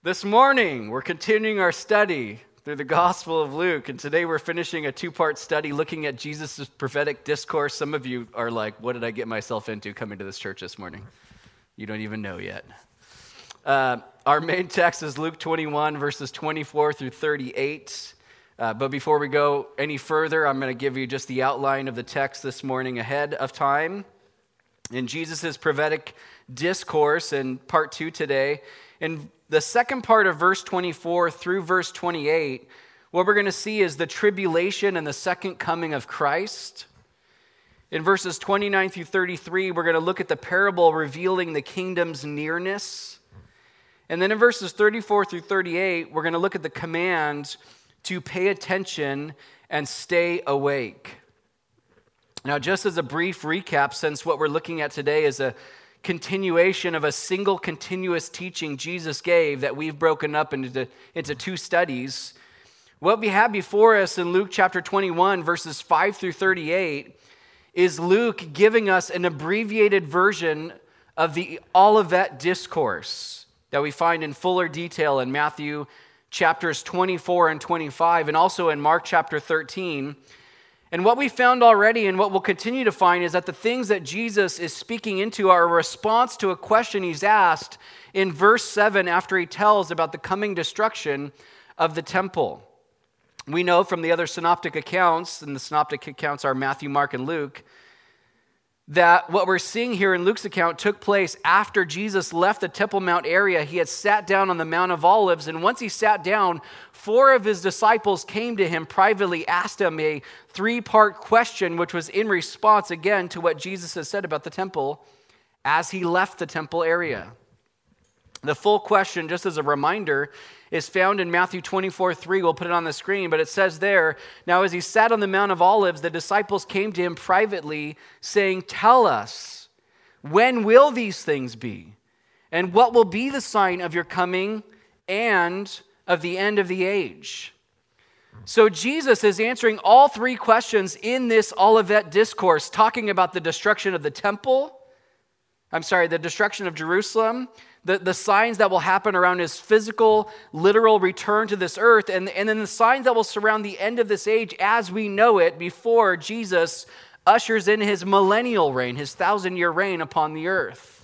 This morning, we're continuing our study through the Gospel of Luke, and today we're finishing a two-part study looking at Jesus' prophetic discourse. Some of you are like, what did I get myself into coming to this church this morning? You don't even know yet. Our main text is Luke 21, verses 24 through 38. But before we go any further, I'm going to give you just the outline of the text this morning ahead of time. In Jesus' prophetic discourse in part 2 today, in the second part of verse 24 through verse 28, what we're going to see is the tribulation and the second coming of Christ. In verses 29 through 33, we're going to look at the parable revealing the kingdom's nearness. And then in verses 34 through 38, we're going to look at the command to pay attention and stay awake. Now, just as a brief recap, since what we're looking at today is a continuation of a single continuous teaching Jesus gave that we've broken up into two studies, what we have before us in Luke chapter 21, verses 5 through 38, is Luke giving us an abbreviated version of the Olivet Discourse that we find in fuller detail in Matthew chapters 24 and 25, and also in Mark chapter 13. And what we found already and what we'll continue to find is that the things that Jesus is speaking into are a response to a question he's asked in verse 7 after he tells about the coming destruction of the temple. We know from the other synoptic accounts, and the synoptic accounts are Matthew, Mark, and Luke, that what we're seeing here in Luke's account took place after Jesus left the Temple Mount area. He had sat down on the Mount of Olives, and once he sat down, 4 of his disciples came to him privately, asked him a 3-part question, which was in response, again, to what Jesus had said about the temple as he left the temple area. The full question, just as a reminder, is found in Matthew 24:3. We'll put it on the screen, but it says there, "Now as he sat on the Mount of Olives, the disciples came to him privately, saying, 'Tell us, when will these things be? And what will be the sign of your coming and of the end of the age?'" So Jesus is answering all 3 questions in this Olivet Discourse, talking about the destruction of the temple, the destruction of Jerusalem, the signs that will happen around his physical, literal return to this earth, and then the signs that will surround the end of this age as we know it before Jesus ushers in his millennial reign, his 1,000-year reign upon the earth.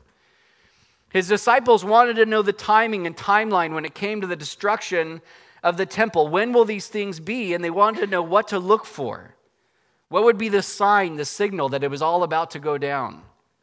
His disciples wanted to know the timing and timeline when it came to the destruction of the temple. When will these things be? And they wanted to know what to look for. What would be the sign, the signal that it was all about to go down?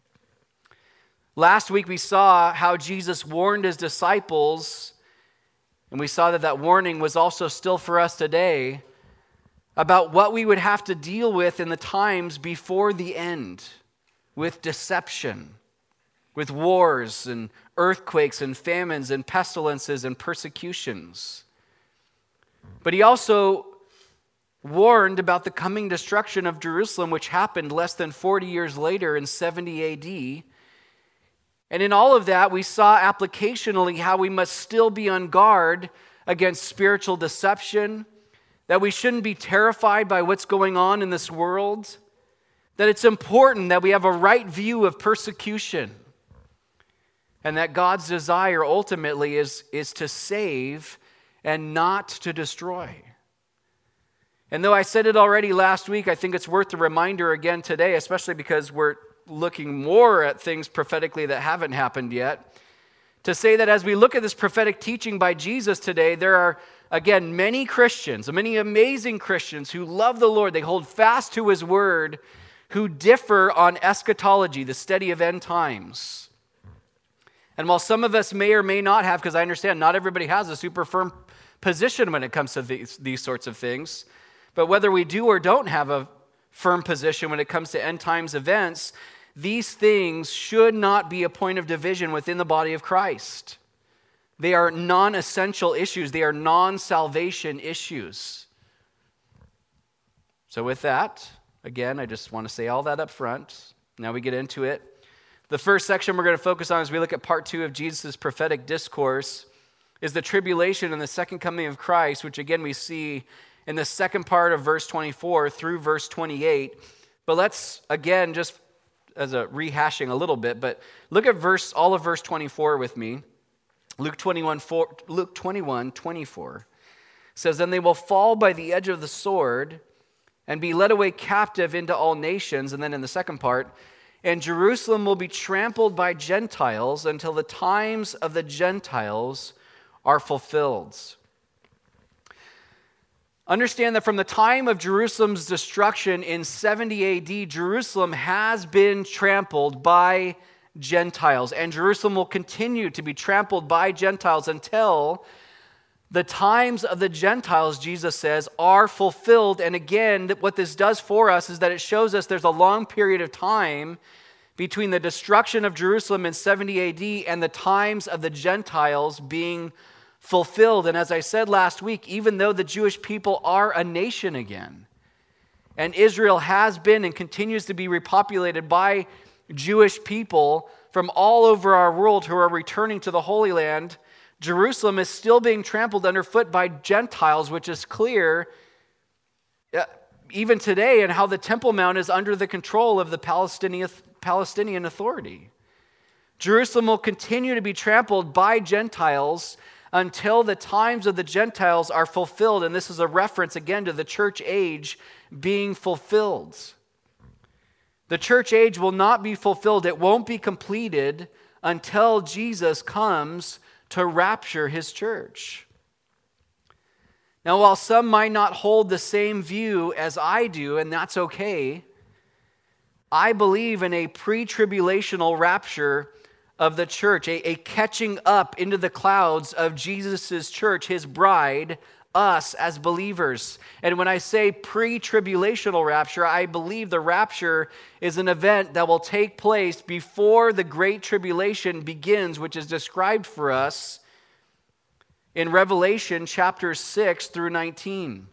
Last week we saw how Jesus warned his disciples, and we saw that that warning was also still for us today, about what we would have to deal with in the times before the end, with deception, with wars and earthquakes and famines and pestilences and persecutions. But he also warned about the coming destruction of Jerusalem, which happened less than 40 years later in 70 AD. And in all of that, we saw applicationally how we must still be on guard against spiritual deception, that we shouldn't be terrified by what's going on in this world, that it's important that we have a right view of persecution, and that God's desire ultimately is to save and not to destroy. And though I said it already last week, I think it's worth a reminder again today, especially because we're looking more at things prophetically that haven't happened yet, to say that as we look at this prophetic teaching by Jesus today, there are, again, many Christians, many amazing Christians who love the Lord, they hold fast to his word, who differ on eschatology, the study of end times. And while some of us may or may not have, because I understand not everybody has a super firm position when it comes to these sorts of things, but whether we do or don't have a firm position when it comes to end times events, these things should not be a point of division within the body of Christ. They are non-essential issues. They are non-salvation issues. So with that, again, I just want to say all that up front. Now we get into it. The first section we're going to focus on as we look at part 2 of Jesus' prophetic discourse is the tribulation and the second coming of Christ, which again we see in the second part of verse 24 through verse 28. But let's, again, just as a rehashing a little bit, but look at all of verse 24 with me. Luke 21:24 says, "Then they will fall by the edge of the sword and be led away captive into all nations." And then in the second part, "And Jerusalem will be trampled by Gentiles until the times of the Gentiles are fulfilled." Understand that from the time of Jerusalem's destruction in 70 AD, Jerusalem has been trampled by Gentiles, and Jerusalem will continue to be trampled by Gentiles until the times of the Gentiles, Jesus says, are fulfilled. And again, what this does for us is that it shows us there's a long period of time between the destruction of Jerusalem in 70 AD and the times of the Gentiles being fulfilled. And as I said last week, even though the Jewish people are a nation again, and Israel has been and continues to be repopulated by Jewish people from all over our world who are returning to the Holy Land, Jerusalem is still being trampled underfoot by Gentiles, which is clear even today, and how the Temple Mount is under the control of the Palestinian Authority. Jerusalem will continue to be trampled by Gentiles until the times of the Gentiles are fulfilled. And this is a reference again to the church age being fulfilled. The church age will not be fulfilled. It won't be completed until Jesus comes to rapture his church. Now, while some might not hold the same view as I do, and that's okay, I believe in a pre-tribulational rapture of the church, a catching up into the clouds of Jesus' church, his bride, us as believers. And when I say pre-tribulational rapture, I believe the rapture is an event that will take place before the Great Tribulation begins, which is described for us in Revelation chapters 6 through 19.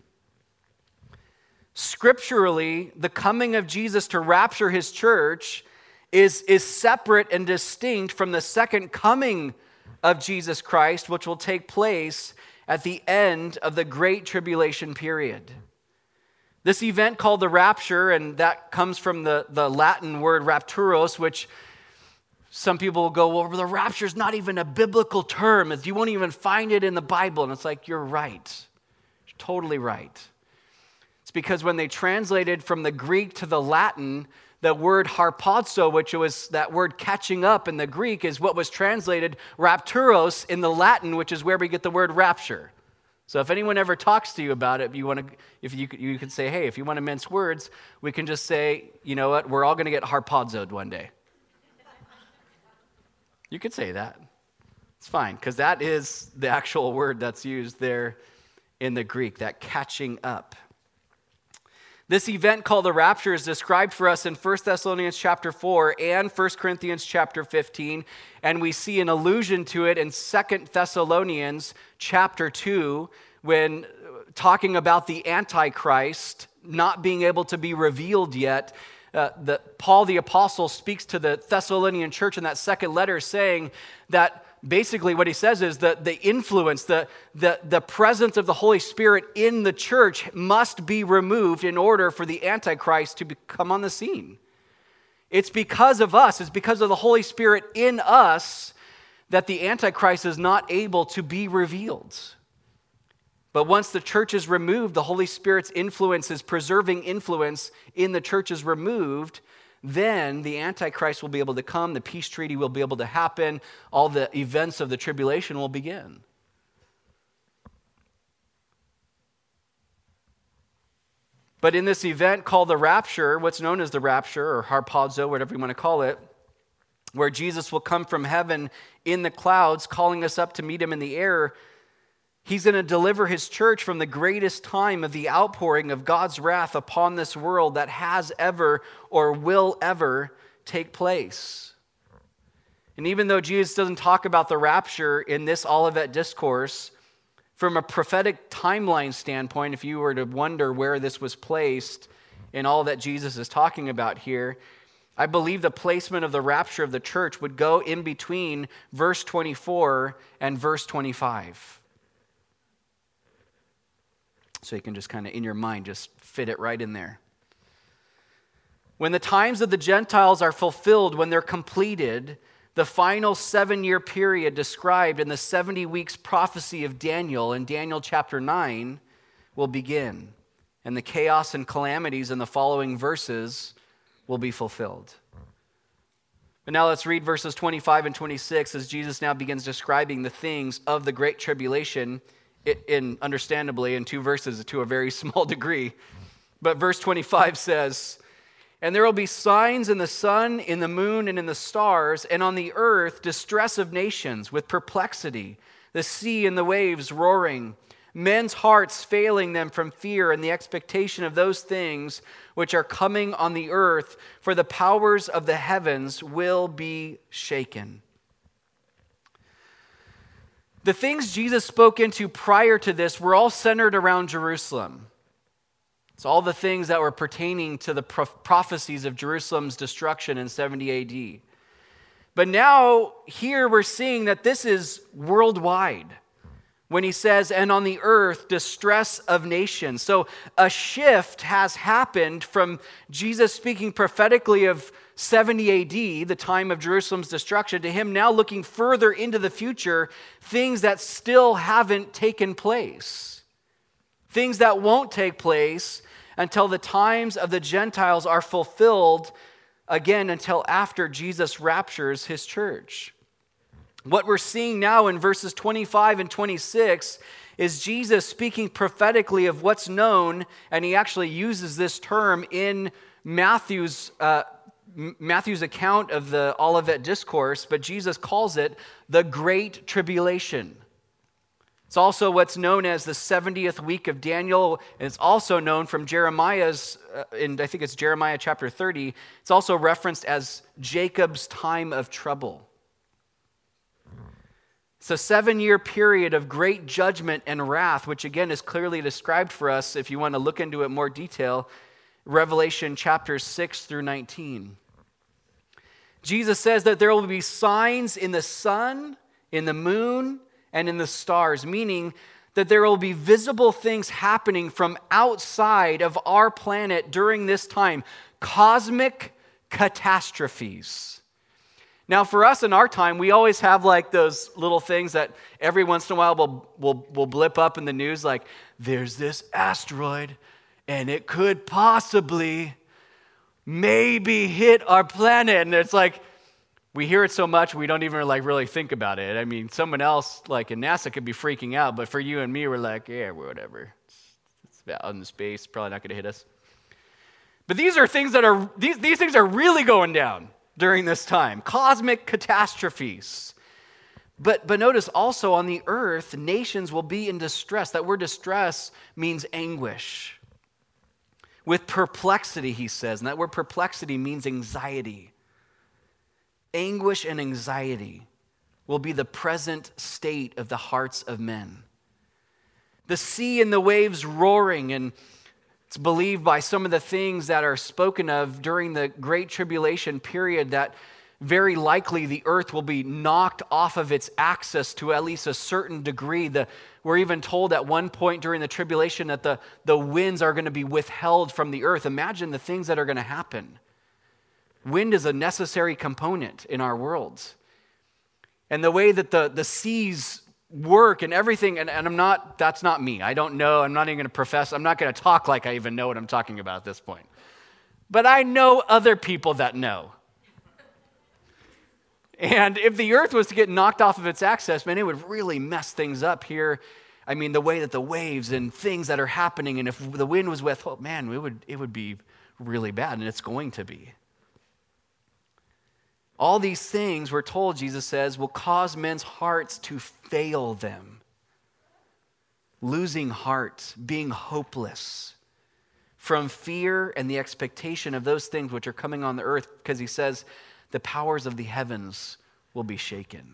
Scripturally, the coming of Jesus to rapture his church is separate and distinct from the second coming of Jesus Christ, which will take place at the end of the Great Tribulation period. This event called the rapture, and that comes from the Latin word rapturos, which some people will go, well, the rapture is not even a biblical term. You won't even find it in the Bible. And it's like, you're right. You're totally right. It's because when they translated from the Greek to the Latin, the word harpazo, which was that word catching up in the Greek, is what was translated rapturos in the Latin, which is where we get the word rapture. So if anyone ever talks to you about it, you can say, hey, if you want to mince words, we can just say, you know what, we're all going to get harpazoed one day. You could say that. It's fine, because that is the actual word that's used there in the Greek, that catching up. This event called the rapture is described for us in 1 Thessalonians chapter 4 and 1 Corinthians chapter 15, and we see an allusion to it in 2 Thessalonians chapter 2 when talking about the Antichrist not being able to be revealed yet. Paul the Apostle speaks to the Thessalonian church in that second letter saying that basically what he says is that the influence, the presence of the Holy Spirit in the church must be removed in order for the Antichrist to come on the scene. It's because of us, it's because of the Holy Spirit in us that the Antichrist is not able to be revealed. But once the church is removed, the Holy Spirit's influence, his preserving influence in the church is removed, then the Antichrist will be able to come, the peace treaty will be able to happen, all the events of the tribulation will begin. But in this event called the rapture, what's known as the rapture, or harpazo, whatever you want to call it, where Jesus will come from heaven in the clouds, calling us up to meet him in the air, he's going to deliver his church from the greatest time of the outpouring of God's wrath upon this world that has ever or will ever take place. And even though Jesus doesn't talk about the rapture in this Olivet discourse, from a prophetic timeline standpoint, if you were to wonder where this was placed in all that Jesus is talking about here, I believe the placement of the rapture of the church would go in between verse 24 and verse 25. So you can just kind of, in your mind, just fit it right in there. When the times of the Gentiles are fulfilled, when they're completed, the final 7-year period described in the 70 weeks prophecy of Daniel in Daniel chapter 9 will begin, and the chaos and calamities in the following verses will be fulfilled. But now let's read verses 25 and 26 as Jesus now begins describing the things of the Great Tribulation, understandably in 2 verses to a very small degree. But verse 25 says, "And there will be signs in the sun, in the moon, and in the stars, and on the earth distress of nations with perplexity, the sea and the waves roaring, men's hearts failing them from fear and the expectation of those things which are coming on the earth, for the powers of the heavens will be shaken." The things Jesus spoke into prior to this were all centered around Jerusalem. It's all the things that were pertaining to the prophecies of Jerusalem's destruction in 70 AD. But now, here we're seeing that this is worldwide when he says, "and on the earth, distress of nations." So a shift has happened from Jesus speaking prophetically of 70 AD, the time of Jerusalem's destruction, to him now looking further into the future, things that still haven't taken place. Things that won't take place until the times of the Gentiles are fulfilled, again, until after Jesus raptures his church. What we're seeing now in verses 25 and 26 is Jesus speaking prophetically of what's known, and he actually uses this term in Matthew's account of the Olivet Discourse, but Jesus calls it the Great Tribulation. It's also what's known as the 70th week of Daniel, and it's also known from Jeremiah's, I think it's Jeremiah chapter 30, it's also referenced as Jacob's time of trouble. It's a 7-year period of great judgment and wrath, which again is clearly described for us, if you want to look into it in more detail, Revelation chapters 6 through 19. Jesus says that there will be signs in the sun, in the moon, and in the stars, meaning that there will be visible things happening from outside of our planet during this time, cosmic catastrophes. Now, for us in our time, we always have like those little things that every once in a while will blip up in the news, like there's this asteroid and it could possibly maybe hit our planet, and it's like, we hear it so much, we don't even like really think about it. I mean, someone else like in NASA could be freaking out, but for you and me, we're like, yeah, whatever. It's out in space, probably not going to hit us. But these are things that are, these things are really going down during this time. Cosmic catastrophes. But notice also on the earth, nations will be in distress. That word distress means anguish. With perplexity, he says, and that word perplexity means anxiety. Anguish and anxiety will be the present state of the hearts of men. The sea and the waves roaring, and it's believed by some of the things that are spoken of during the Great Tribulation period that very likely the earth will be knocked off of its axis to at least a certain degree. We're even told at one point during the tribulation that the winds are going to be withheld from the earth. Imagine the things that are going to happen. Wind is a necessary component in our worlds. And the way that the seas work and everything, and that's not me. I don't know, I'm not even going to profess, I'm not going to talk like I even know what I'm talking about at this point. But I know other people that know. And if the earth was to get knocked off of its axis, man, it would really mess things up here. I mean, the way that the waves and things that are happening, and if the wind was withheld, man, it would be really bad, and it's going to be. All these things, we're told, Jesus says, will cause men's hearts to fail them. Losing heart, being hopeless from fear and the expectation of those things which are coming on the earth, because he says the powers of the heavens will be shaken.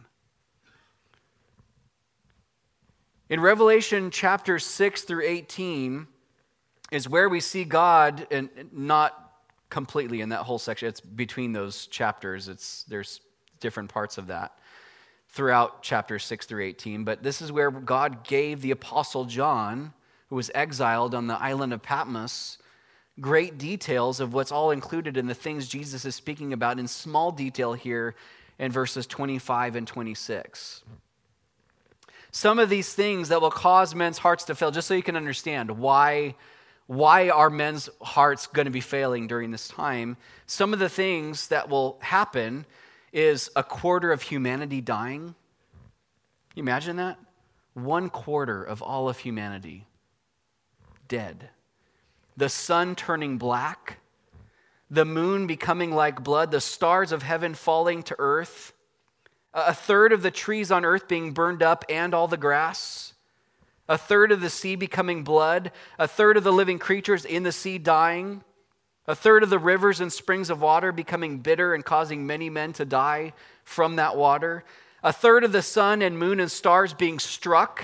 In Revelation chapters 6 through 18 is where we see God, and not completely in that whole section. It's between those chapters. There's different parts of that throughout chapters 6 through 18. But this is where God gave the Apostle John, who was exiled on the island of Patmos, great details of what's all included in the things Jesus is speaking about in small detail here in verses 25 and 26. Some of these things that will cause men's hearts to fail, just so you can understand why are men's hearts going to be failing during this time. Some of the things that will happen is a quarter of humanity dying. Can you imagine that? 1/4 of all of humanity dead. The sun turning black, the moon becoming like blood, the stars of heaven falling to earth, 1/3 of the trees on earth being burned up and all the grass, 1/3 of the sea becoming blood, 1/3 of the living creatures in the sea dying, 1/3 of the rivers and springs of water becoming bitter and causing many men to die from that water, 1/3 of the sun and moon and stars being struck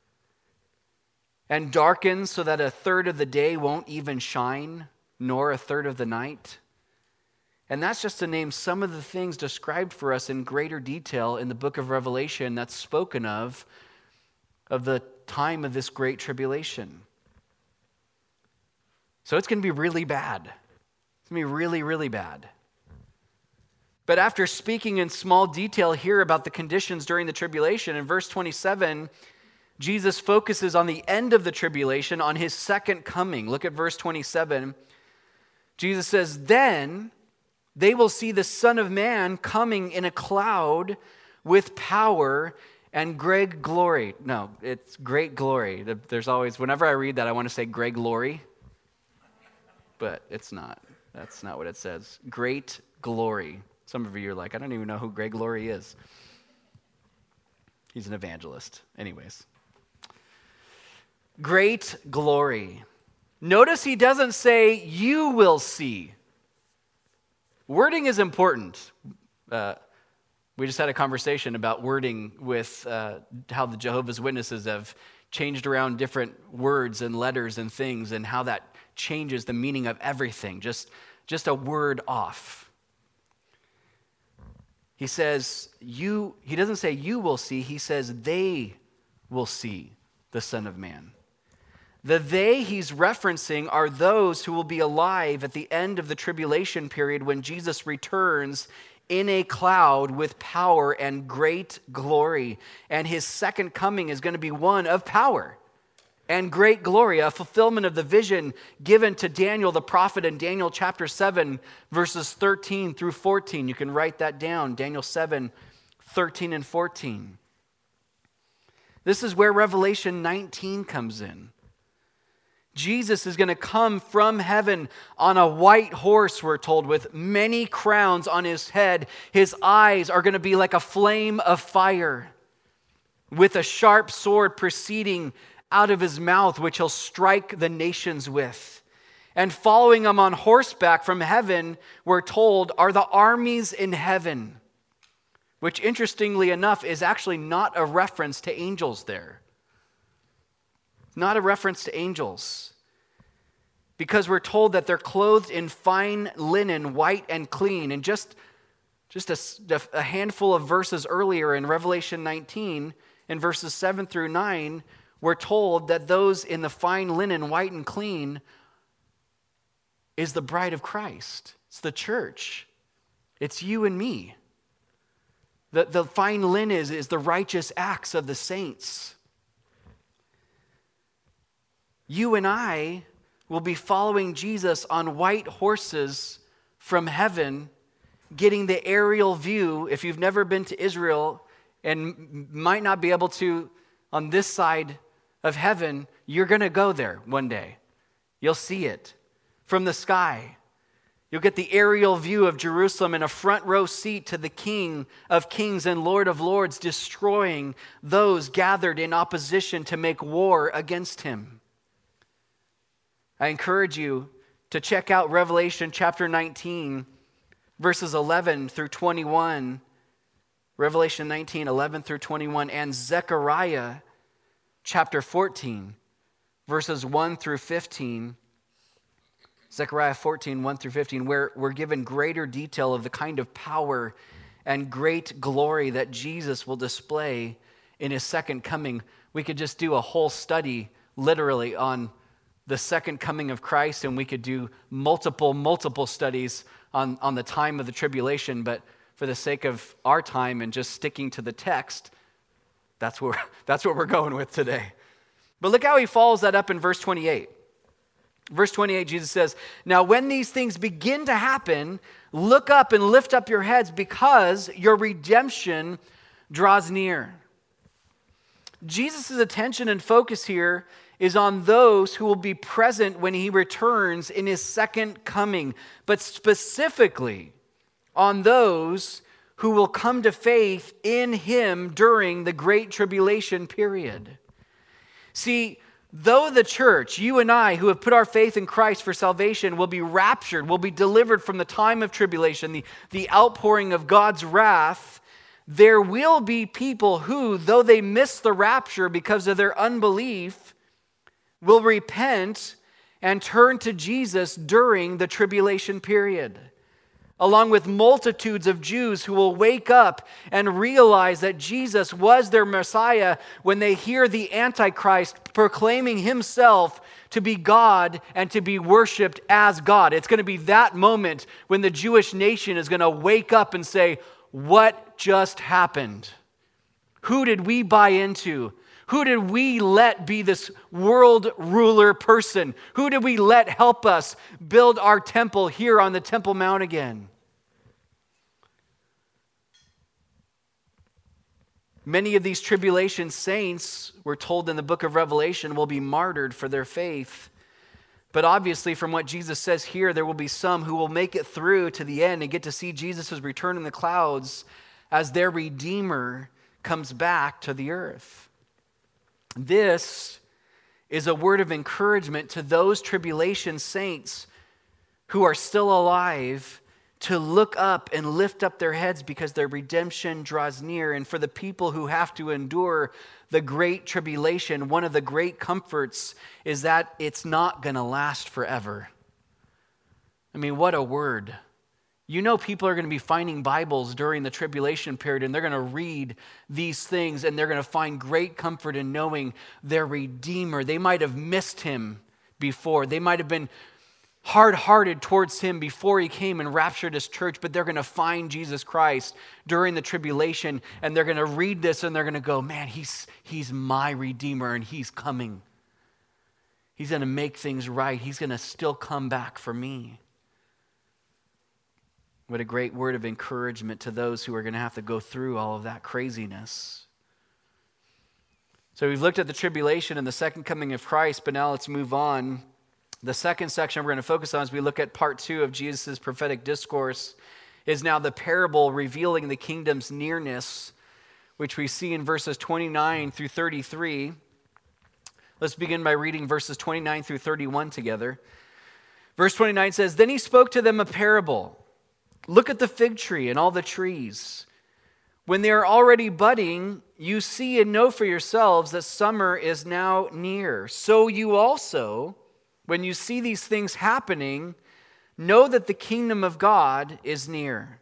and darkened so that 1/3 of the day won't even shine, nor 1/3 of the night. And that's just to name some of the things described for us in greater detail in the book of Revelation that's spoken of the time of this great tribulation. So it's going to be really bad. It's going to be really, really bad. But after speaking in small detail here about the conditions during the tribulation, in verse 27, Jesus focuses on the end of the tribulation, on his second coming. Look at verse 27. Jesus says, "Then they will see the Son of Man coming in a cloud with power and great glory." No, it's great glory. There's always, whenever I read that, I want to say great glory. But it's not. That's not what it says. Great glory. Some of you are like, I don't even know who Greg Laurie is. He's an evangelist. Anyways. Great glory. Notice he doesn't say, "you will see." Wording is important. We just had a conversation about wording with how the Jehovah's Witnesses have changed around different words and letters and things, and how that changes the meaning of everything, just a word off. He says, he doesn't say you will see, he says they will see the Son of Man. The they he's referencing are those who will be alive at the end of the tribulation period when Jesus returns in a cloud with power and great glory. And his second coming is going to be one of power and great glory, a fulfillment of the vision given to Daniel the prophet in Daniel chapter 7, verses 13 through 14. You can write that down, Daniel 7, 13 and 14. This is where Revelation 19 comes in. Jesus is going to come from heaven on a white horse, we're told, with many crowns on his head. His eyes are going to be like a flame of fire, with a sharp sword proceeding out of his mouth, which he'll strike the nations with. And following him on horseback from heaven, we're told, are the armies in heaven, which interestingly enough is actually not a reference to angels there. Not a reference to angels. Because we're told that they're clothed in fine linen, white and clean. And just a handful of verses earlier in Revelation 19, in verses 7 through 9, we're told that those in the fine linen, white and clean, is the bride of Christ. It's the church. It's you and me. The fine linen is the righteous acts of the saints. You and I will be following Jesus on white horses from heaven, getting the aerial view. If you've never been to Israel and might not be able to on this side of heaven, you're going to go there one day. You'll see it from the sky. You'll get the aerial view of Jerusalem in a front row seat to the King of Kings and Lord of Lords, destroying those gathered in opposition to make war against him. I encourage you to check out Revelation chapter 19, verses 11 through 21. Revelation 19, 11 through 21, and Zechariah chapter 14, verses 1 through 15. Zechariah 14, 1 through 15, where we're given greater detail of the kind of power and great glory that Jesus will display in his second coming. We could just do a whole study literally on the second coming of Christ, and we could do multiple studies on the time of the tribulation. But for the sake of our time and just sticking to the text, that's what we're going with today. But look how he follows that up in verse 28. Verse 28, Jesus says, "Now when these things begin to happen, look up and lift up your heads because your redemption draws near." Jesus' attention and focus here is on those who will be present when he returns in his second coming, but specifically on those who will come to faith in him during the Great Tribulation period. See, though the church, you and I, who have put our faith in Christ for salvation, will be raptured, will be delivered from the time of tribulation, the outpouring of God's wrath, there will be people who, though they miss the rapture because of their unbelief, will repent and turn to Jesus during the tribulation period, along with multitudes of Jews who will wake up and realize that Jesus was their Messiah when they hear the Antichrist proclaiming himself to be God and to be worshiped as God. It's going to be that moment when the Jewish nation is going to wake up and say, "What just happened? Who did we buy into? Who did we let be this world ruler person? Who did we let help us build our temple here on the Temple Mount again?" Many of these tribulation saints, we're told in the book of Revelation, will be martyred for their faith. But obviously, from what Jesus says here, there will be some who will make it through to the end and get to see Jesus' return in the clouds as their Redeemer comes back to the earth. This is a word of encouragement to those tribulation saints who are still alive to look up and lift up their heads because their redemption draws near. And for the people who have to endure the great tribulation, one of the great comforts is that it's not going to last forever. I mean, what a word. You know, people are going to be finding Bibles during the tribulation period, and they're going to read these things, and they're going to find great comfort in knowing their Redeemer. They might have missed him before. They might have been hard-hearted towards him before he came and raptured his church, but they're going to find Jesus Christ during the tribulation, and they're going to read this, and they're going to go, "Man, he's my Redeemer, and he's coming. He's going to make things right. He's going to still come back for me." What a great word of encouragement to those who are going to have to go through all of that craziness. So we've looked at the tribulation and the second coming of Christ, but now let's move on. The second section we're going to focus on as we look at part 2 of Jesus' prophetic discourse is now the parable revealing the kingdom's nearness, which we see in verses 29 through 33. Let's begin by reading verses 29 through 31 together. Verse 29 says, "Then he spoke to them a parable. Look at the fig tree and all the trees. When they are already budding, you see and know for yourselves that summer is now near. So you also, when you see these things happening, know that the kingdom of God is near."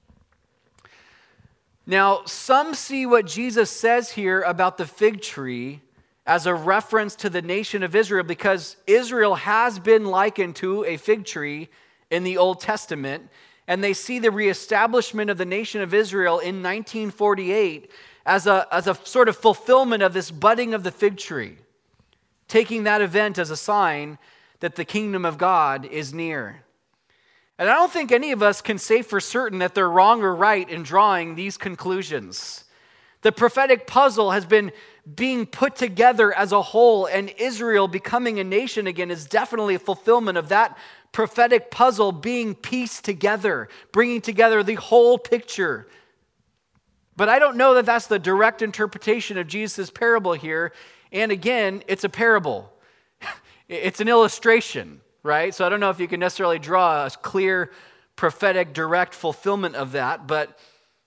Now, some see what Jesus says here about the fig tree as a reference to the nation of Israel, because Israel has been likened to a fig tree in the Old Testament, and they see the reestablishment of the nation of Israel in 1948 as a sort of fulfillment of this budding of the fig tree, taking that event as a sign that the kingdom of God is near. And I don't think any of us can say for certain that they're wrong or right in drawing these conclusions. The prophetic puzzle has been being put together as a whole, and Israel becoming a nation again is definitely a fulfillment of that prophetic puzzle being pieced together, bringing together the whole picture. But I don't know that that's the direct interpretation of Jesus' parable here. And again, it's a parable. It's an illustration, right? So I don't know if you can necessarily draw a clear prophetic direct fulfillment of that, but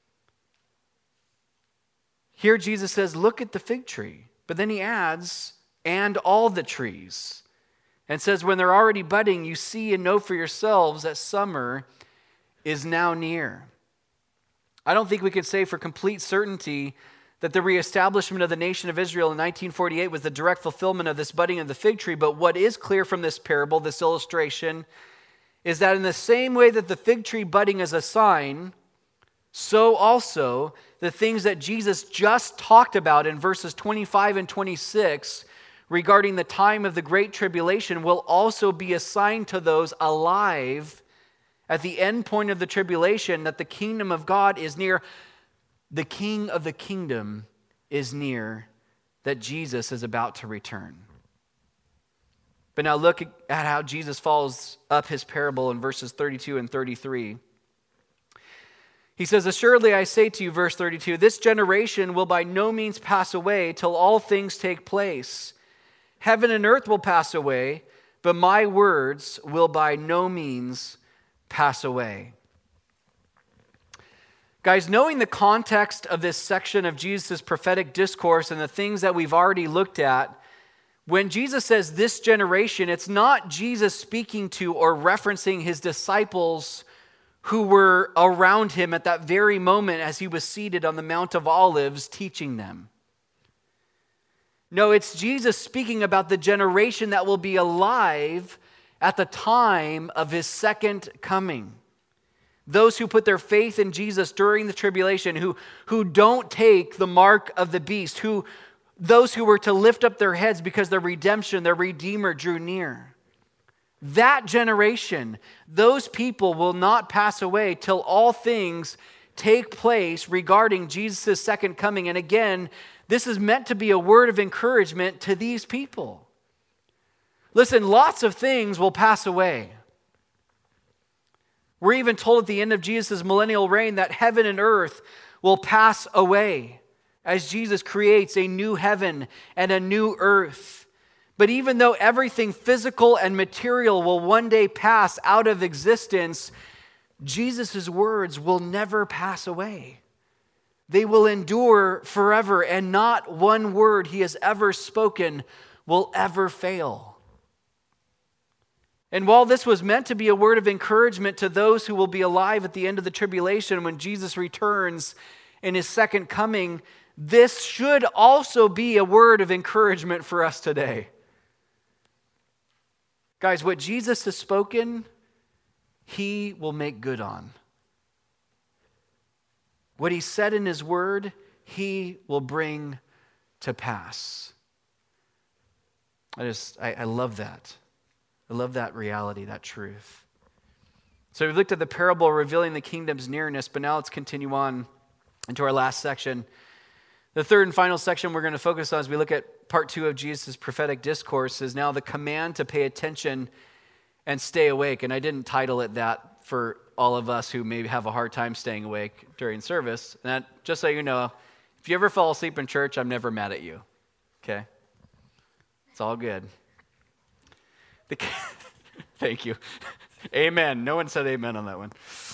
here Jesus says, look at the fig tree. But then he adds, and all the trees. And says, when they're already budding, you see and know for yourselves that summer is now near. I don't think we could say for complete certainty that the reestablishment of the nation of Israel in 1948 was the direct fulfillment of this budding of the fig tree. But what is clear from this parable, this illustration, is that in the same way that the fig tree budding is a sign, so also the things that Jesus just talked about in verses 25 and 26 regarding the time of the Great Tribulation will also be assigned to those alive at the end point of the tribulation, that the kingdom of God is near, the King of the kingdom is near, that Jesus is about to return. But now look at how Jesus follows up his parable in verses 32 and 33. He says, "Assuredly I say to you," verse 32, "this generation will by no means pass away till all things take place. Heaven and earth will pass away, but my words will by no means pass away." Guys, knowing the context of this section of Jesus' prophetic discourse and the things that we've already looked at, when Jesus says this generation, it's not Jesus speaking to or referencing his disciples who were around him at that very moment as he was seated on the Mount of Olives teaching them. No, it's Jesus speaking about the generation that will be alive at the time of his second coming. Those who put their faith in Jesus during the tribulation, who don't take the mark of the beast, those who were to lift up their heads because their redemption, their Redeemer drew near. That generation, those people will not pass away till all things take place regarding Jesus' second coming. And again, this is meant to be a word of encouragement to these people. Listen, lots of things will pass away. We're even told at the end of Jesus' millennial reign that heaven and earth will pass away as Jesus creates a new heaven and a new earth. But even though everything physical and material will one day pass out of existence, Jesus' words will never pass away. They will endure forever, and not one word he has ever spoken will ever fail. And while this was meant to be a word of encouragement to those who will be alive at the end of the tribulation when Jesus returns in his second coming, this should also be a word of encouragement for us today. Guys, what Jesus has spoken, he will make good on. What he said in his word, he will bring to pass. I love that. I love that reality, that truth. So we've looked at the parable revealing the kingdom's nearness, but now let's continue on into our last section. The third and final section we're going to focus on as we look at part 2 of Jesus' prophetic discourse is now the command to pay attention and stay awake. And I didn't title it that for all of us who maybe have a hard time staying awake during service. And that, just so you know, if you ever fall asleep in church, I'm never mad at you. Okay? It's all good. Thank you. Amen. No one said amen on that one.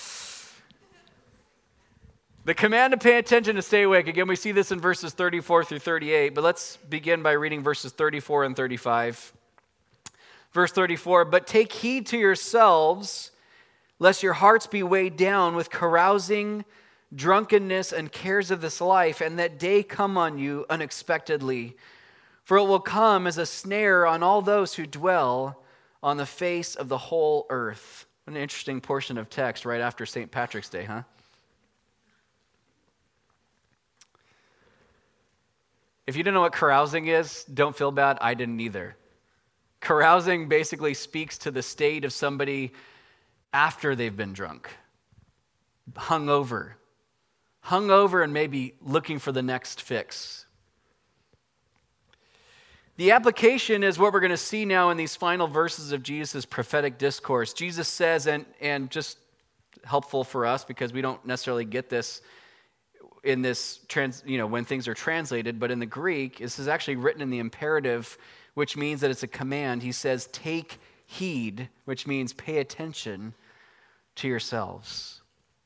The command to pay attention to stay awake. Again, we see this in verses 34 through 38, but let's begin by reading verses 34 and 35. Verse 34, "But take heed to yourselves, lest your hearts be weighed down with carousing, drunkenness, and cares of this life, and that day come on you unexpectedly. For it will come as a snare on all those who dwell on the face of the whole earth." What an interesting portion of text right after St. Patrick's Day, huh? If you don't know what carousing is, don't feel bad. I didn't either. Carousing basically speaks to the state of somebody after they've been drunk, hungover and maybe looking for the next fix. The application is what we're going to see now in these final verses of Jesus' prophetic discourse. Jesus says, and just helpful for us because we don't necessarily get this in this, when things are translated, but in the Greek, this is actually written in the imperative, which means that it's a command. He says, take heed, which means pay attention to yourselves.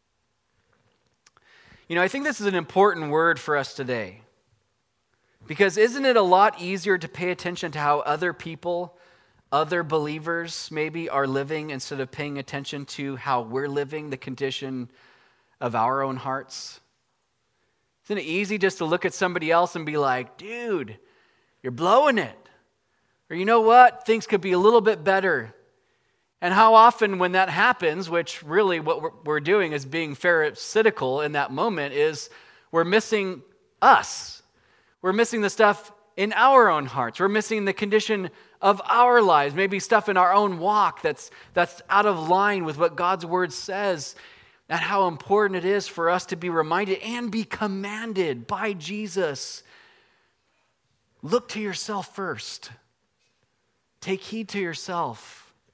I think this is an important word for us today. Because isn't it a lot easier to pay attention to how other people, other believers maybe are living instead of paying attention to how we're living, the condition of our own hearts? Isn't it easy just to look at somebody else and be like, dude, you're blowing it. Or you know what? Things could be a little bit better. And how often when that happens, which really what we're doing is being pharisaical in that moment, is we're missing us. We're missing the stuff in our own hearts. We're missing the condition of our lives, maybe stuff in our own walk that's out of line with what God's word says, and how important it is for us to be reminded and be commanded by Jesus. Look to yourself first. Take heed to yourself.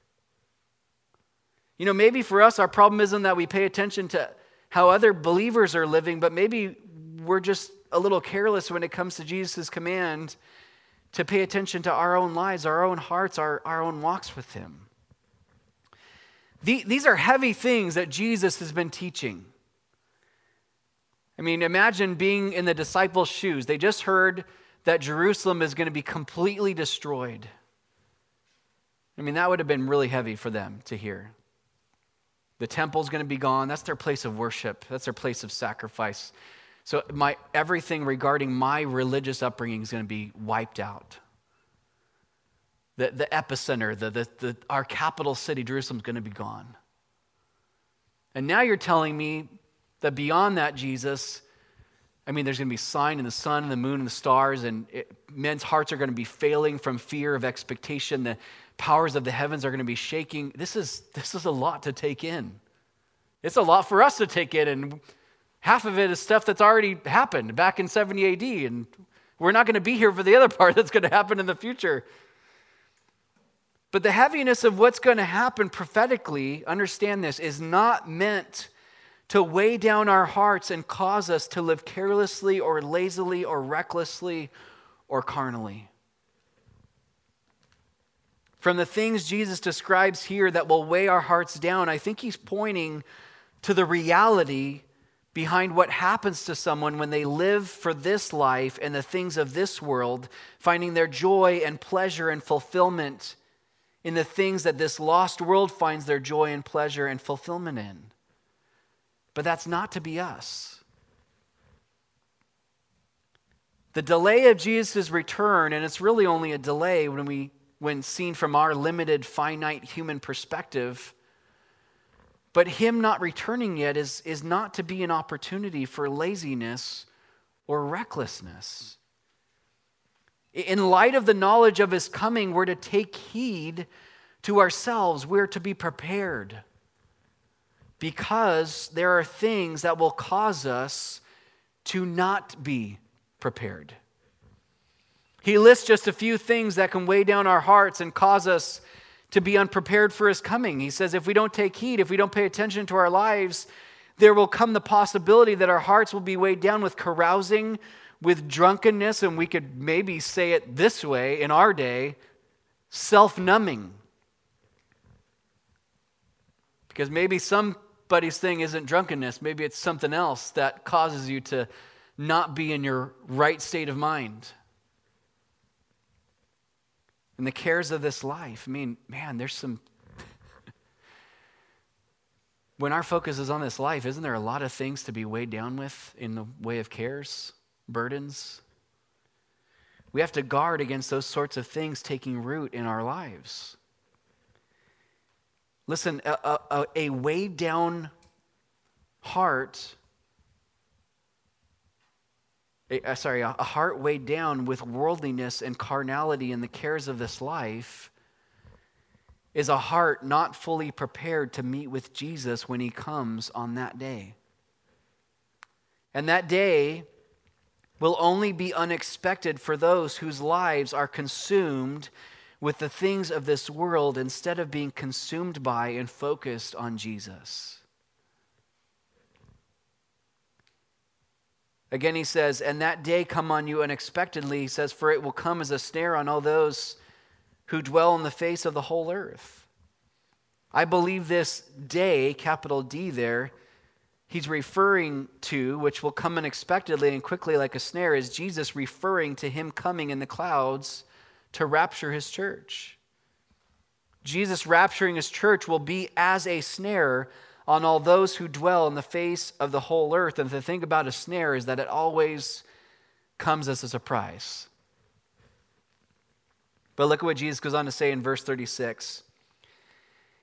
Maybe for us, our problem isn't that we pay attention to how other believers are living, but maybe we're just a little careless when it comes to Jesus' command to pay attention to our own lives, our own hearts, our own walks with him. These are heavy things that Jesus has been teaching. I mean, imagine being in the disciples' shoes. They just heard that Jerusalem is going to be completely destroyed. I mean, that would have been really heavy for them to hear. The temple's going to be gone. That's their place of worship. That's their place of sacrifice. So everything regarding my religious upbringing is going to be wiped out. The epicenter, our capital city, Jerusalem, is going to be gone. And now you're telling me that beyond that, Jesus, there's going to be a sign in the sun and the moon and the stars, and men's hearts are going to be failing from fear of expectation. The powers of the heavens are going to be shaking. This is a lot to take in. It's a lot for us to take in, and half of it is stuff that's already happened back in 70 AD, and we're not going to be here for the other part that's going to happen in the future. But the heaviness of what's going to happen prophetically, understand this, is not meant to weigh down our hearts and cause us to live carelessly or lazily or recklessly or carnally. From the things Jesus describes here that will weigh our hearts down, I think he's pointing to the reality behind what happens to someone when they live for this life and the things of this world, finding their joy and pleasure and fulfillment in the things that this lost world finds their joy and pleasure and fulfillment in. But that's not to be us. The delay of Jesus' return, and it's really only a delay when seen from our limited, finite human perspective, but him not returning yet is not to be an opportunity for laziness or recklessness. In light of the knowledge of his coming, we're to take heed to ourselves. We're to be prepared, because there are things that will cause us to not be prepared. He lists just a few things that can weigh down our hearts and cause us to be unprepared for his coming. He says if we don't take heed, if we don't pay attention to our lives, there will come the possibility that our hearts will be weighed down with carousing, with drunkenness, and we could maybe say it this way in our day, self-numbing. Because maybe somebody's thing isn't drunkenness, maybe it's something else that causes you to not be in your right state of mind. And the cares of this life, there's some... When our focus is on this life, isn't there a lot of things to be weighed down with in the way of cares, burdens? We have to guard against those sorts of things taking root in our lives. Listen, a weighed down heart, a heart weighed down with worldliness and carnality and the cares of this life is a heart not fully prepared to meet with Jesus when he comes on that day. And that day will only be unexpected for those whose lives are consumed with the things of this world instead of being consumed by and focused on Jesus. Again, he says, and that day come on you unexpectedly. He says, for it will come as a snare on all those who dwell on the face of the whole earth. I believe this day, capital D there, he's referring to, which will come unexpectedly and quickly like a snare, is Jesus referring to him coming in the clouds to rapture his church. Jesus rapturing his church will be as a snare on all those who dwell on the face of the whole earth. And the thing about a snare is that it always comes as a surprise. But look at what Jesus goes on to say in verse 36.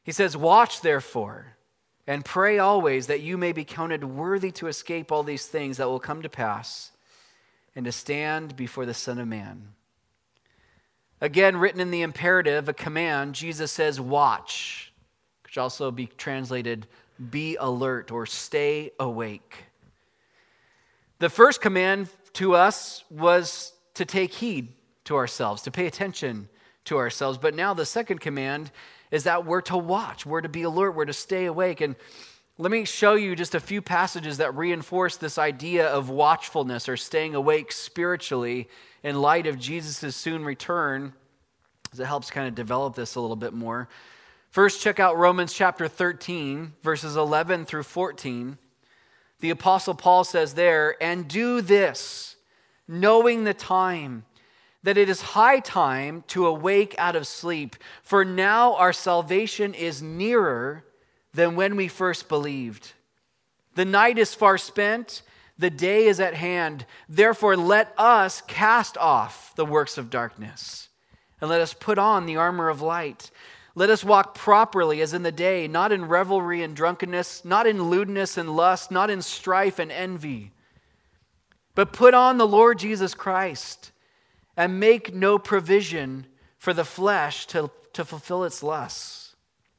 He says, "Watch therefore, and pray always that you may be counted worthy to escape all these things that will come to pass and to stand before the Son of Man." Again, written in the imperative, a command, Jesus says, "Watch," which also be translated, "be alert," or "stay awake." The first command to us was to take heed to ourselves, to pay attention to ourselves. But now the second command is that we're to watch, we're to be alert, we're to stay awake. And let me show you just a few passages that reinforce this idea of watchfulness or staying awake spiritually in light of Jesus' soon return, as it helps kind of develop this a little bit more. First, check out Romans chapter 13, verses 11 through 14. The Apostle Paul says there, "And do this, knowing the time, that it is high time to awake out of sleep. For now our salvation is nearer than when we first believed. The night is far spent, the day is at hand. Therefore let us cast off the works of darkness, and let us put on the armor of light. Let us walk properly as in the day, not in revelry and drunkenness, not in lewdness and lust, not in strife and envy. But put on the Lord Jesus Christ, and make no provision for the flesh to fulfill its lusts."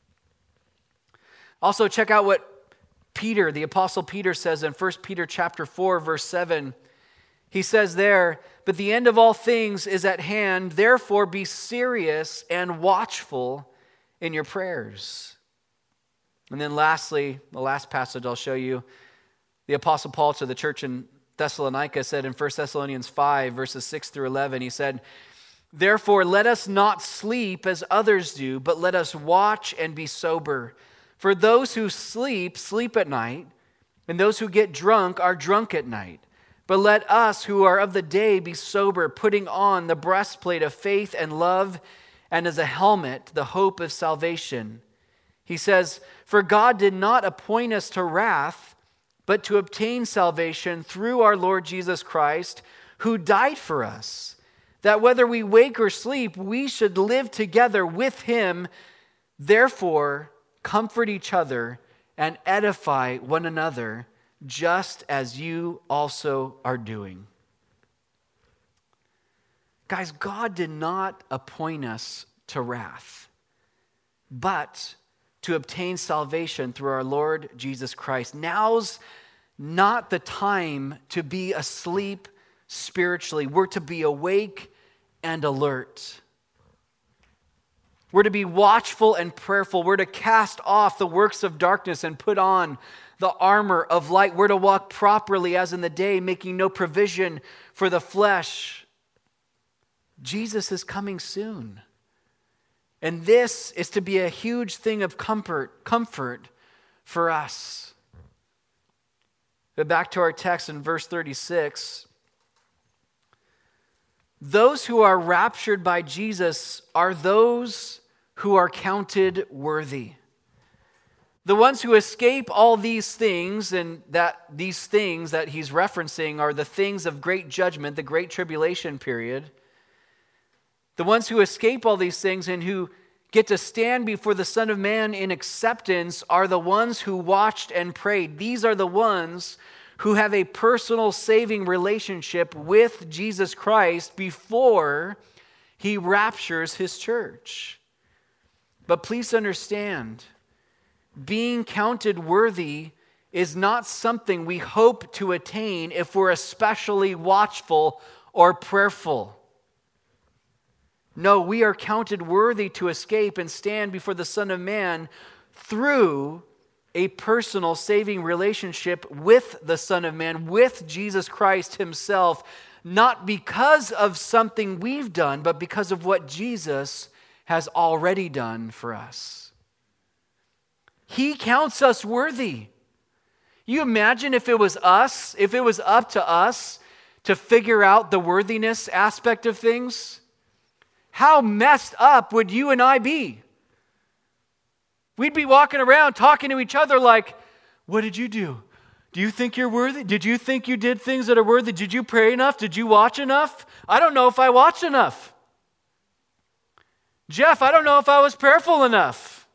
Also, check out what Peter, the Apostle Peter, says in 1 Peter chapter 4, verse 7. He says there, "But the end of all things is at hand, therefore be serious and watchful in your prayers." And then lastly, the last passage I'll show you, the Apostle Paul to the church in Thessalonica said in 1 Thessalonians 5, verses 6 through 11, he said, "Therefore let us not sleep as others do, but let us watch and be sober. For those who sleep, sleep at night, and those who get drunk are drunk at night. But let us who are of the day be sober, putting on the breastplate of faith and love, and as a helmet, the hope of salvation." He says, "For God did not appoint us to wrath, but to obtain salvation through our Lord Jesus Christ, who died for us, that whether we wake or sleep, we should live together with him. Therefore, comfort each other and edify one another, just as you also are doing." Guys, God did not appoint us to wrath, but to obtain salvation through our Lord Jesus Christ. Now's not the time to be asleep spiritually. We're to be awake and alert. We're to be watchful and prayerful. We're to cast off the works of darkness and put on the armor of light. We're to walk properly as in the day, making no provision for the flesh. Jesus is coming soon. And this is to be a huge thing of comfort for us. But back to our text in verse 36. Those who are raptured by Jesus are those who are counted worthy. The ones who escape all these things, and that these things that he's referencing are the things of great judgment, the great tribulation period. The ones who escape all these things and who get to stand before the Son of Man in acceptance are the ones who watched and prayed. These are the ones who have a personal saving relationship with Jesus Christ before he raptures his church. But please understand, being counted worthy is not something we hope to attain if we're especially watchful or prayerful. No, we are counted worthy to escape and stand before the Son of Man through a personal saving relationship with the Son of Man, with Jesus Christ himself, not because of something we've done, but because of what Jesus has already done for us. He counts us worthy. You imagine if it was us, if it was up to us to figure out the worthiness aspect of things? How messed up would you and I be? We'd be walking around talking to each other like, "What did you do? Do you think you're worthy? Did you think you did things that are worthy? Did you pray enough? Did you watch enough? I don't know if I watched enough. Jeff, I don't know if I was prayerful enough.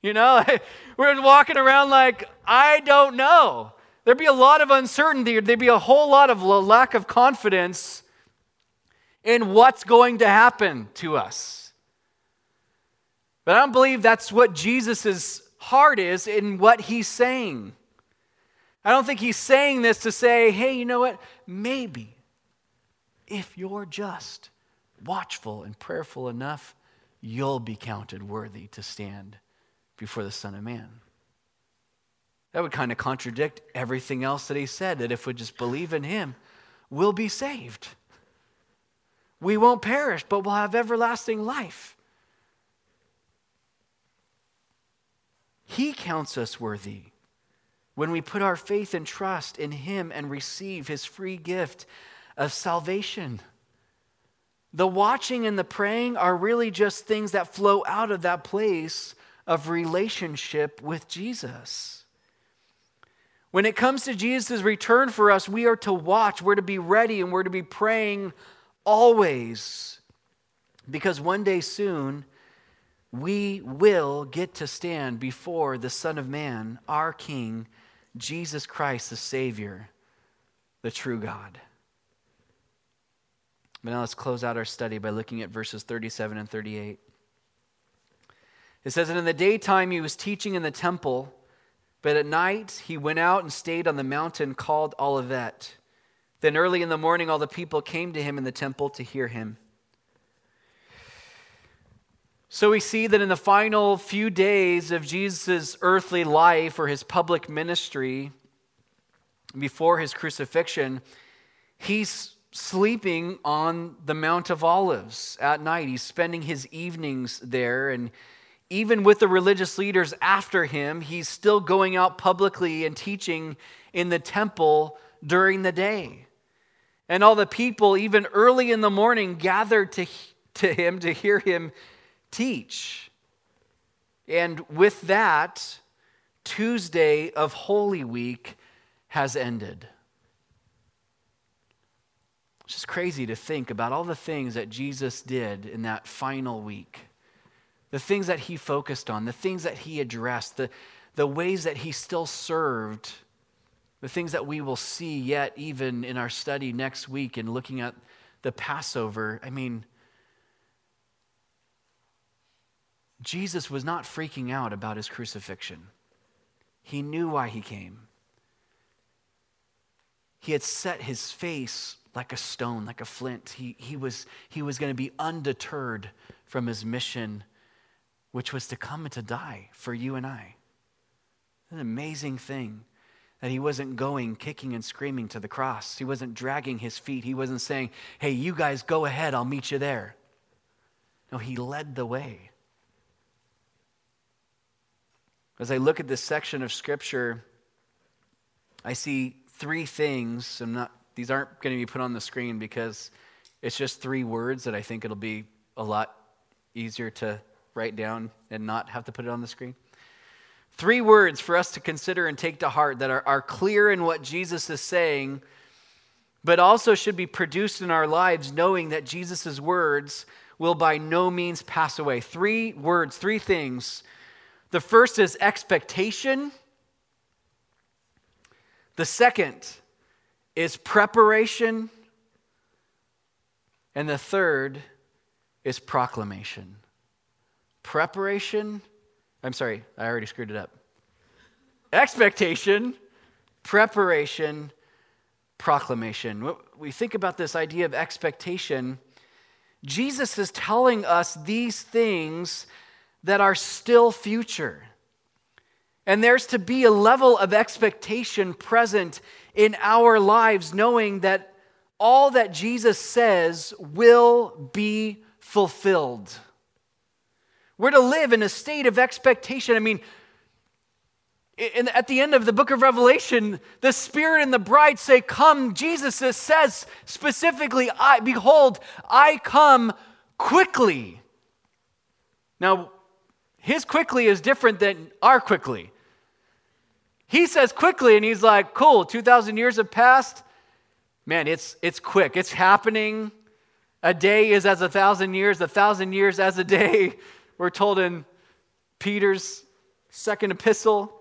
You know, we're walking around like, I don't know. There'd be a lot of uncertainty. There'd be a whole lot of lack of confidence in what's going to happen to us. But I don't believe that's what Jesus' heart is in what he's saying. I don't think he's saying this to say, hey, you know what? Maybe if you're just watchful and prayerful enough, you'll be counted worthy to stand before the Son of Man. That would kind of contradict everything else that he said, that if we just believe in him, we'll be saved. We won't perish, but we'll have everlasting life. He counts us worthy when we put our faith and trust in him and receive his free gift of salvation. The watching and the praying are really just things that flow out of that place of relationship with Jesus. When it comes to Jesus' return for us, we are to watch, we're to be ready, and we're to be praying always. Because one day soon, we will get to stand before the Son of Man, our King, Jesus Christ, the Savior, the true God. But now let's close out our study by looking at verses 37 and 38. It says, and in the daytime he was teaching in the temple, but at night he went out and stayed on the mountain called Olivet. Then early in the morning all the people came to him in the temple to hear him. So we see that in the final few days of Jesus' earthly life or his public ministry before his crucifixion, he's sleeping on the Mount of Olives at night. He's spending his evenings there, and even with the religious leaders after him, he's still going out publicly and teaching in the temple during the day. And all the people, even early in the morning, gathered to him to hear him teach. And with that, Tuesday of Holy Week has ended. It's just crazy to think about all the things that Jesus did in that final week. The things that he focused on, the things that he addressed, the ways that he still served, the things that we will see yet even in our study next week and looking at the Passover. I mean, Jesus was not freaking out about his crucifixion. He knew why he came. He had set his face like a stone, like a flint. He was going to be undeterred from his mission, which was to come and to die for you and I. An amazing thing that he wasn't going kicking and screaming to the cross. He wasn't dragging his feet. He wasn't saying, hey, you guys go ahead, I'll meet you there. No, he led the way. As I look at this section of Scripture, I see three things. These aren't going to be put on the screen because it's just three words that I think it'll be a lot easier to write down and not have to put it on the screen. Three words for us to consider and take to heart that are clear in what Jesus is saying, but also should be produced in our lives knowing that Jesus' words will by no means pass away. Three words, three things. The first is expectation. The second is preparation. And the third is proclamation. I already screwed it up. Expectation, preparation, proclamation. When we think about this idea of expectation, Jesus is telling us these things that are still future. And there's to be a level of expectation present in our lives, knowing that all that Jesus says will be fulfilled. We're to live in a state of expectation. I mean, at the end of the book of Revelation, the Spirit and the bride say, come. Jesus says specifically, behold, I come quickly. Now, his quickly is different than our quickly. He says quickly, and he's like, cool, 2,000 years have passed. Man, it's quick. It's happening. A day is as 1,000 years, 1,000 years as a day. We're told in Peter's second epistle.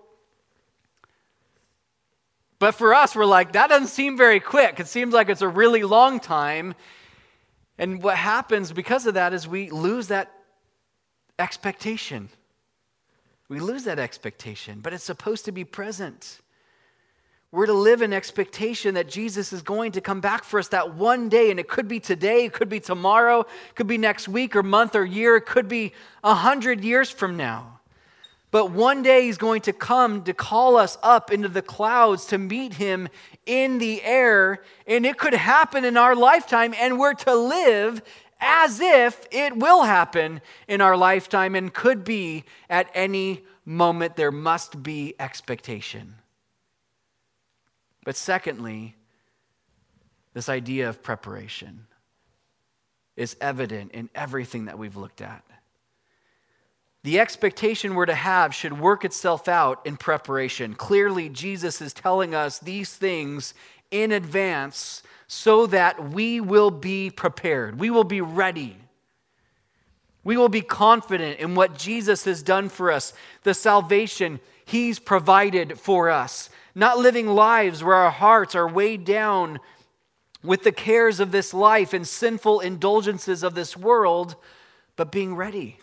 But for us, we're like, that doesn't seem very quick. It seems like it's a really long time. And what happens because of that is we lose that expectation. We lose that expectation, but it's supposed to be present. We're to live in expectation that Jesus is going to come back for us that one day, and it could be today, it could be tomorrow, it could be next week or month or year, it could be 100 years from now. But one day he's going to come to call us up into the clouds to meet him in the air, and it could happen in our lifetime, and we're to live as if it will happen in our lifetime and could be at any moment. There must be expectation. But secondly, this idea of preparation is evident in everything that we've looked at. The expectation we're to have should work itself out in preparation. Clearly, Jesus is telling us these things in advance so that we will be prepared. We will be ready. We will be confident in what Jesus has done for us, the salvation he's provided for us. Not living lives where our hearts are weighed down with the cares of this life and sinful indulgences of this world, but being ready.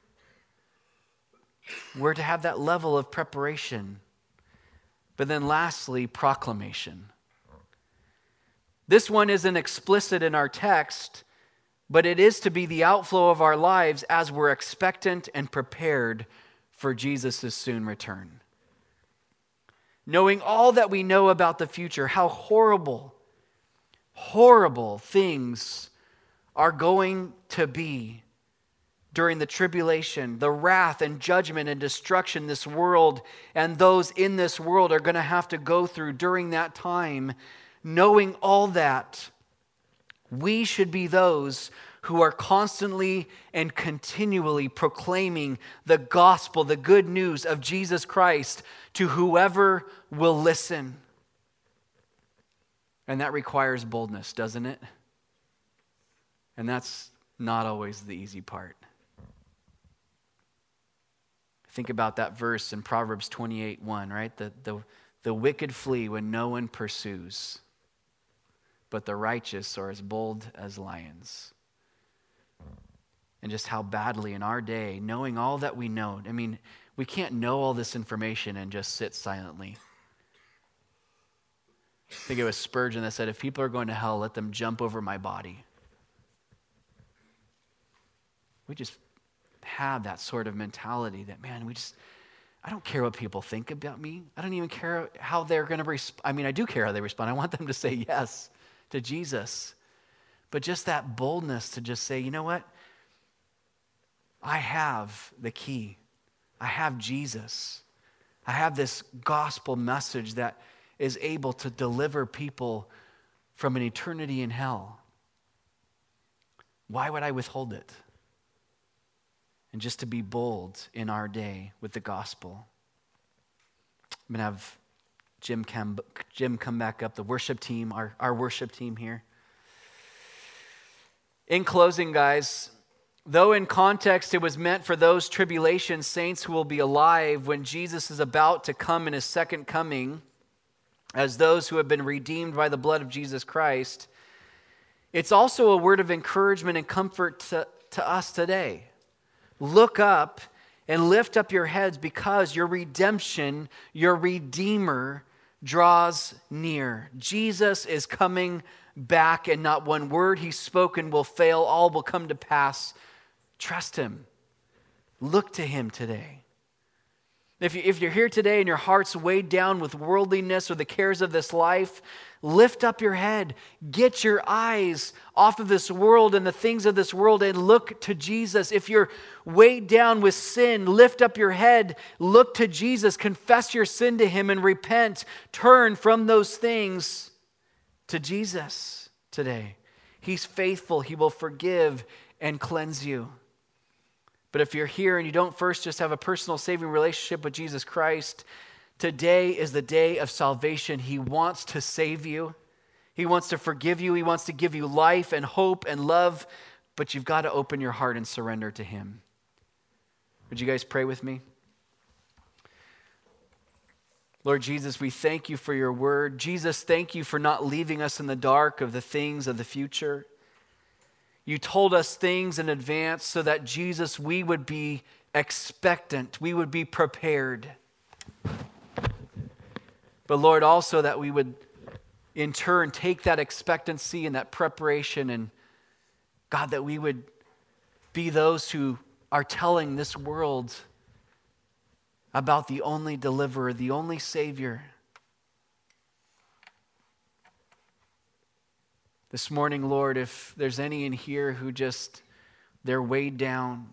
We're to have that level of preparation. But then lastly, proclamation. This one isn't explicit in our text, but it is to be the outflow of our lives as we're expectant and prepared for Jesus' soon return. Knowing all that we know about the future, how horrible things are going to be during the tribulation, the wrath and judgment and destruction this world and those in this world are going to have to go through during that time. Knowing all that, we should be those who are constantly and continually proclaiming the gospel, the good news of Jesus Christ to whoever will listen. And that requires boldness, doesn't it? And that's not always the easy part. Think about that verse in Proverbs 28:1, right? The wicked flee when no one pursues, but the righteous are as bold as lions. And just how badly in our day, knowing all that we know, I mean, we can't know all this information and just sit silently. I think it was Spurgeon that said, if people are going to hell, let them jump over my body. We just have that sort of mentality that, man, I don't care what people think about me. I don't even care how they're going to respond. I mean, I do care how they respond. I want them to say yes to Jesus. But just that boldness to just say, you know what? I have the key. I have Jesus. I have this gospel message that is able to deliver people from an eternity in hell. Why would I withhold it? And just to be bold in our day with the gospel. I'm going to have Jim come back up, the worship team, our worship team here. In closing, guys, though in context it was meant for those tribulation saints who will be alive when Jesus is about to come in his second coming, as those who have been redeemed by the blood of Jesus Christ, it's also a word of encouragement and comfort to us today. Look up and lift up your heads because your redemption, your Redeemer, draws near. Jesus is coming back, and not one word he's spoken will fail. All will come to pass. Trust him. Look to him today. If you're here today and your heart's weighed down with worldliness or the cares of this life, lift up your head. Get your eyes off of this world and the things of this world and look to Jesus. If you're weighed down with sin, lift up your head. Look to Jesus. Confess your sin to him and repent. Turn from those things to Jesus today. He's faithful. He will forgive and cleanse you. But if you're here and you don't first just have a personal saving relationship with Jesus Christ, today is the day of salvation. He wants to save you. He wants to forgive you. He wants to give you life and hope and love. But you've got to open your heart and surrender to him. Would you guys pray with me? Lord Jesus, we thank you for your word. Jesus, thank you for not leaving us in the dark of the things of the future. You told us things in advance so that, Jesus, we would be expectant, we would be prepared. But Lord, also that we would in turn take that expectancy and that preparation, and God, that we would be those who are telling this world about the only deliverer, the only Savior. This morning, Lord, if there's any in here who just, they're weighed down,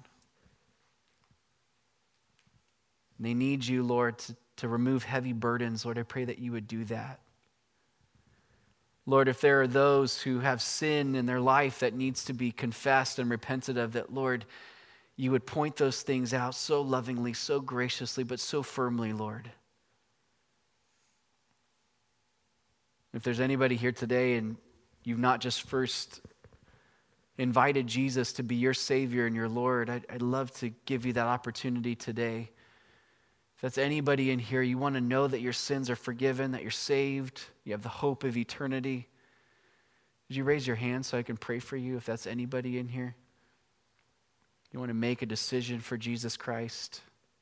and they need you, Lord, to remove heavy burdens, Lord, I pray that you would do that. Lord, if there are those who have sin in their life that needs to be confessed and repented of, that, Lord, you would point those things out so lovingly, so graciously, but so firmly, Lord. If there's anybody here today and you've not just first invited Jesus to be your Savior and your Lord, I'd love to give you that opportunity today. If that's anybody in here, you want to know that your sins are forgiven, that you're saved, you have the hope of eternity. Would you raise your hand so I can pray for you if that's anybody in here? You want to make a decision for Jesus Christ?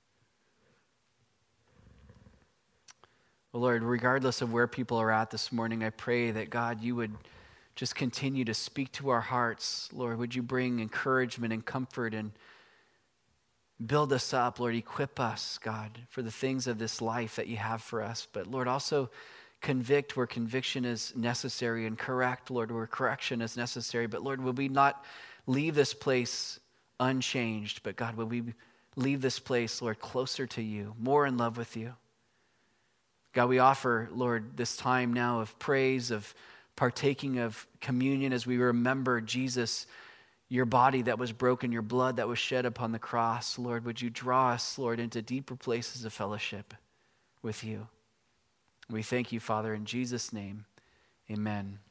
Well, Lord, regardless of where people are at this morning, I pray that, God, you would just continue to speak to our hearts. Lord, would you bring encouragement and comfort and build us up, Lord, equip us, God, for the things of this life that you have for us. But Lord, also convict where conviction is necessary, and correct, Lord, where correction is necessary. But Lord, will we not leave this place unchanged, but God, will we leave this place, Lord, closer to you, more in love with you? God, we offer, Lord, this time now of praise, of partaking of communion as we remember, Jesus, your body that was broken, your blood that was shed upon the cross. Lord, would you draw us, Lord, into deeper places of fellowship with you? We thank you, Father, in Jesus' name, amen.